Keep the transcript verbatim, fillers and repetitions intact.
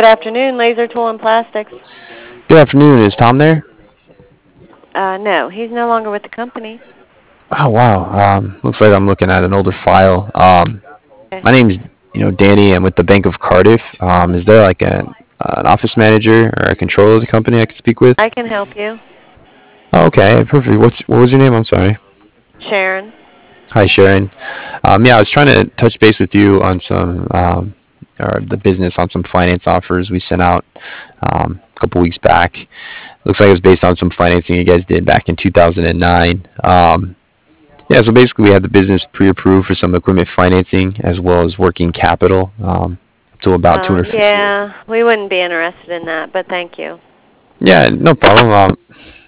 Good afternoon, Laser Tool and Plastics. Good afternoon. Is Tom there? Uh, no, he's no longer with the company. Oh wow. Um, looks like I'm looking at an older file. Um, Okay. my name's you know Danny. I'm with the Bank of Cardiff. Um, is there like an, uh, an office manager or a controller of the company I could speak with? I can help you. Oh, okay, perfect. What's what was your name? I'm sorry. Sharon. Hi, Sharon. Um, yeah, I was trying to touch base with you on some um, or the business on some finance offers we sent out um, a couple weeks back. Looks like it was based on some financing you guys did back in two thousand nine. Um, Yeah, so basically we had the business pre-approved for some equipment financing as well as working capital, um, up to about Uh, two hundred. yeah, we wouldn't be interested in that, but thank you. Yeah, no problem. Um,